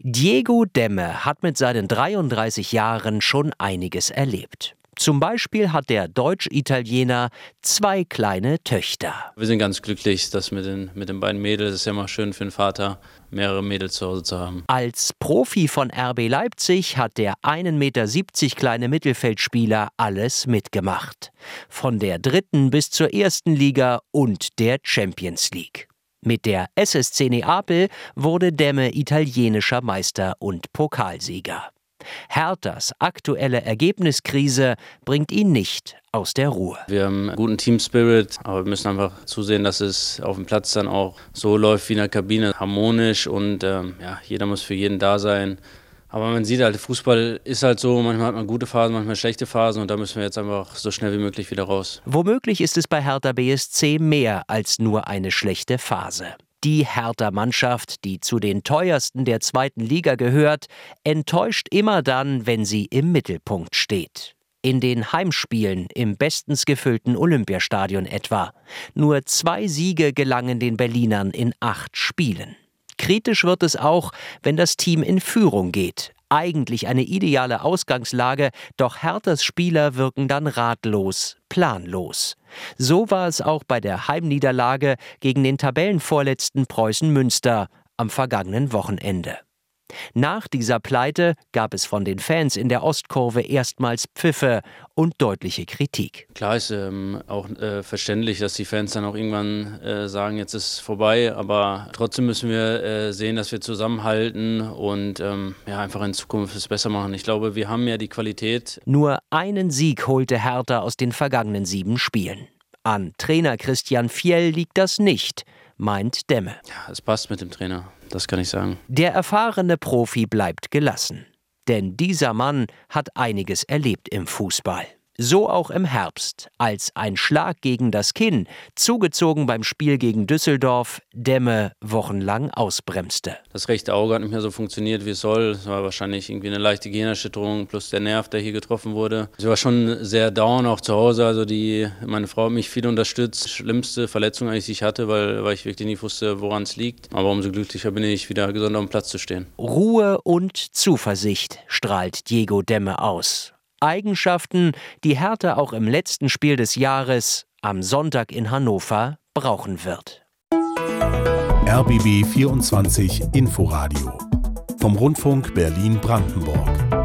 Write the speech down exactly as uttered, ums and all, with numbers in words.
Diego Demme hat mit seinen dreiunddreißig Jahren schon einiges erlebt. Zum Beispiel hat der Deutsch-Italiener zwei kleine Töchter. Wir sind ganz glücklich, das mit den, mit den beiden Mädels, es ist ja immer schön für den Vater, mehrere Mädels zu Hause zu haben. Als Profi von R B Leipzig hat der ein Meter siebzig kleine Mittelfeldspieler alles mitgemacht. Von der dritten bis zur ersten Liga und der Champions League. Mit der S S C Neapel wurde Demme italienischer Meister und Pokalsieger. Herthas aktuelle Ergebniskrise bringt ihn nicht aus der Ruhe. Wir haben einen guten Team-Spirit, aber wir müssen einfach zusehen, dass es auf dem Platz dann auch so läuft wie in der Kabine, harmonisch und ähm, ja, jeder muss für jeden da sein. Aber man sieht halt, Fußball ist halt so, manchmal hat man gute Phasen, manchmal schlechte Phasen und da müssen wir jetzt einfach so schnell wie möglich wieder raus. Womöglich ist es bei Hertha B S C mehr als nur eine schlechte Phase. Die Hertha-Mannschaft, die zu den teuersten der zweiten Liga gehört, enttäuscht immer dann, wenn sie im Mittelpunkt steht. In den Heimspielen im bestens gefüllten Olympiastadion etwa. Nur zwei Siege gelangen den Berlinern in acht Spielen. Kritisch wird es auch, wenn das Team in Führung geht. Eigentlich eine ideale Ausgangslage, doch Herthas Spieler wirken dann ratlos, planlos. So war es auch bei der Heimniederlage gegen den Tabellenvorletzten Preußen Münster am vergangenen Wochenende. Nach dieser Pleite gab es von den Fans in der Ostkurve erstmals Pfiffe und deutliche Kritik. Klar ist ähm, auch äh, verständlich, dass die Fans dann auch irgendwann äh, sagen, jetzt ist es vorbei, aber trotzdem müssen wir äh, sehen, dass wir zusammenhalten und ähm, ja, einfach in Zukunft es besser machen. Ich glaube, wir haben ja die Qualität. Nur einen Sieg holte Hertha aus den vergangenen sieben Spielen. An Trainer Christian Fjell liegt das nicht, meint Demme. Ja, es passt mit dem Trainer, das kann ich sagen. Der erfahrene Profi bleibt gelassen. Denn dieser Mann hat einiges erlebt im Fußball. So auch im Herbst, als ein Schlag gegen das Kinn, zugezogen beim Spiel gegen Düsseldorf, Demme wochenlang ausbremste. Das rechte Auge hat nicht mehr so funktioniert, wie es soll. Es war wahrscheinlich irgendwie eine leichte Gehirnerschütterung plus der Nerv, der hier getroffen wurde. Ich war schon sehr down, auch zu Hause. Also die, meine Frau hat mich viel unterstützt. Schlimmste Verletzung eigentlich, die ich hatte, weil, weil ich wirklich nicht wusste, woran es liegt. Aber umso glücklicher bin ich, wieder gesund auf dem Platz zu stehen. Ruhe und Zuversicht strahlt Diego Demme aus. Eigenschaften, die Hertha auch im letzten Spiel des Jahres am Sonntag in Hannover brauchen wird. R B B vierundzwanzig Inforadio vom Rundfunk Berlin-Brandenburg.